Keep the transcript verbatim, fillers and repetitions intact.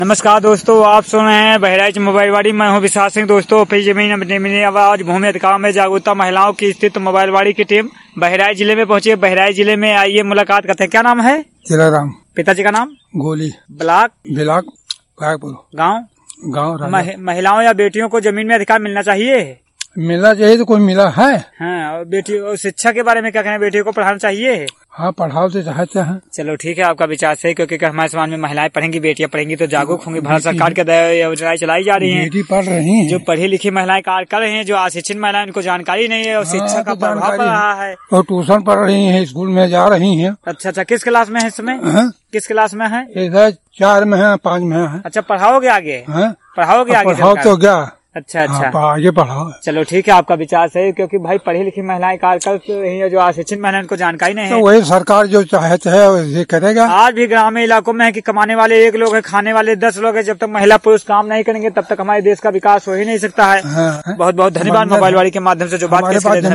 नमस्कार दोस्तों, आप सुन रहे हैं बहराइच मोबाइलवाड़ी। मैं हूं विशाल सिंह। दोस्तों अपनी जमीन अपनी आवाज भूमि अधिकार में जागरूकता महिलाओं की स्थित मोबाइलवाड़ी की टीम बहराइच जिले में पहुंची है। बहराइच जिले में आइए मुलाकात करते हैं। क्या नाम है? चिलाराम। पिताजी का नाम? गोली। ब्लॉक? ब्लॉक गाँव? गाँव। मह, महिलाओं या बेटियों को जमीन में अधिकार मिलना चाहिए। मिलना चाहिए तो कोई मिला है। हाँ, और बेटी और शिक्षा के बारे में क्या कहना है? बेटियों को पढ़ाना चाहिए। हाँ, पढ़ाओ तो चाहते हैं। चलो ठीक है, आपका विचार सही, क्योंकि हमारे समाज में महिलाएं पढ़ेंगी, बेटियां पढ़ेंगी तो जागरूक होंगी। भारत सरकार के द्वारा योजनाएं चलाई जा रही हैं। बेटी पढ़ रही हैं। जो पढ़ी लिखी महिलाएं कार्य कर रही हैं, जो अशिक्षित महिलाएं उनको जानकारी नहीं है और हाँ, शिक्षा का तो प्रभाव पड़ रहा है। और ट्यूशन पढ़ रही हैं, स्कूल में जा रही हैं। अच्छा अच्छा, किस क्लास में है इस समय? किस क्लास में है? इधर चार में है, पाँच में है। अच्छा, पढ़ाओगे आगे? हाँ? पढ़ाओगे आगे? पढ़ाओ तो क्या। अच्छा अच्छा, हाँ, आगे पढ़ाओ। चलो ठीक है, आपका विचार सही, क्योंकि भाई पढ़ी लिखी महिलाएं कार्य कर रही है, जो अशिक्षित महिलाएं उनको जानकारी नहीं है। तो वही सरकार जो चाहते है वैसे करेगा। आज भी ग्रामीण इलाकों में है कि कमाने वाले एक लोग है, खाने वाले दस लोग है। जब तक महिला पुरुष काम नहीं करेंगे तब तक हमारे देश का विकास हो ही नहीं सकता है। हाँ, बहुत बहुत धन्यवाद मोबाइलवाड़ी के माध्यम से जो बात की।